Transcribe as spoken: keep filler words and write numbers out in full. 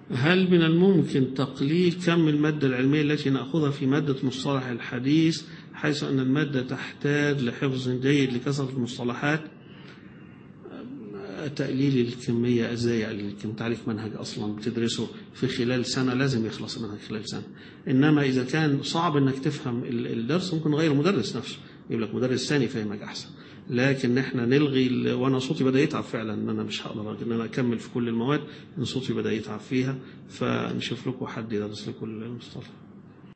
هل من الممكن تقليل كم المادة العلمية التي نأخذها في مادة مصطلح الحديث حيث أن المادة تحتاج لحفظ جيد لكثرة المصطلحات؟ تقليل الكمية ازاي؟ يعني انت عليك منهج اصلا بتدرسه في خلال سنة لازم يخلص المنهج خلال سنة. انما اذا كان صعب انك تفهم الدرس ممكن غير المدرس نفسه يجيب لك مدرس ثاني فهمك احسن. لكن احنا نلغي، وانا صوتي بدا يتعب فعلا ان انا مش هقدر ان انا اكمل في كل المواد، ان صوتي بدا يتعب فيها، فنشوف لكم حد يدرس لكم المصطلح.